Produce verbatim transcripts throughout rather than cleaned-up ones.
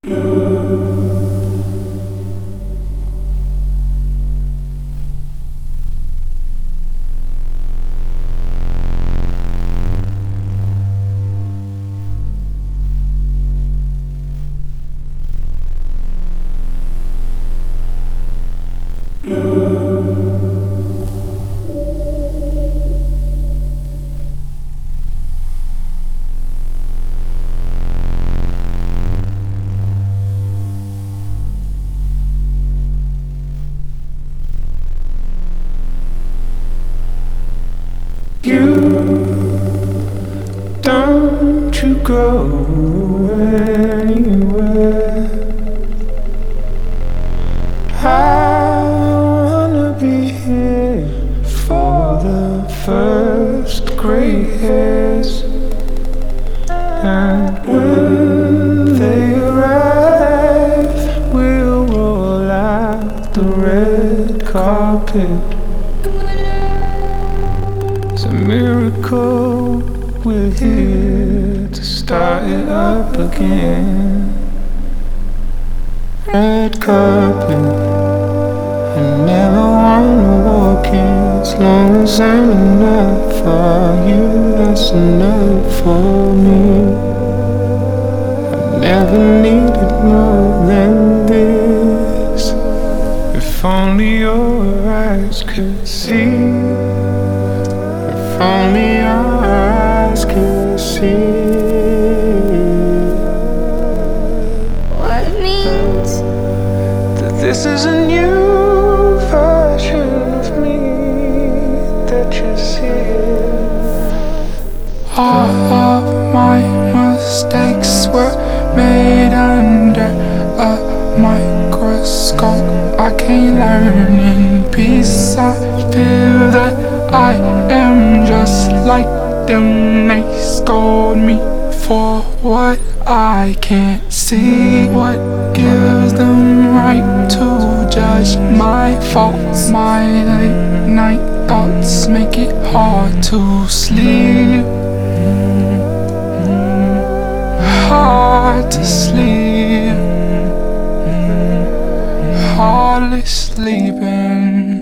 Don't you go anywhere. I wanna be here for the first gray hairs, and when they arrive, we'll roll out the red carpet. It's a miracle we're here to start it up again. Red carpet, I never wanna walk it. As long as I'm enough for you, that's enough for me. I never needed more than this. If only your eyes could see. If only your eyes could see. What it means That this is a new version of me that you see. All of my mistakes were made under a microscope. I can't learn in peace. I feel that I am just like them. They scold me for what I can't see. What gives them right to judge my faults? My late night thoughts make it hard to sleep. Hard to sleep. Hardly sleeping.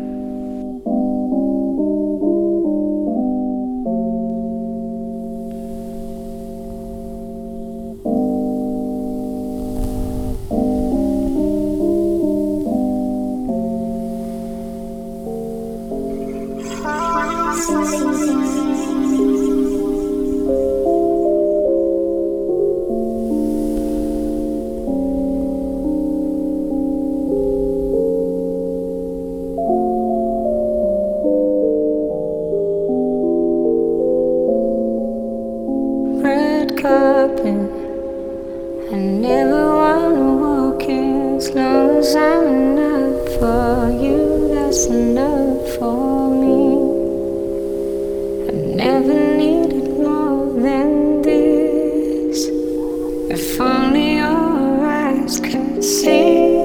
red carpet, I never wanna walk it. As long as I'm enough for you, that's enough for me. I never needed more than this. If only your eyes could see.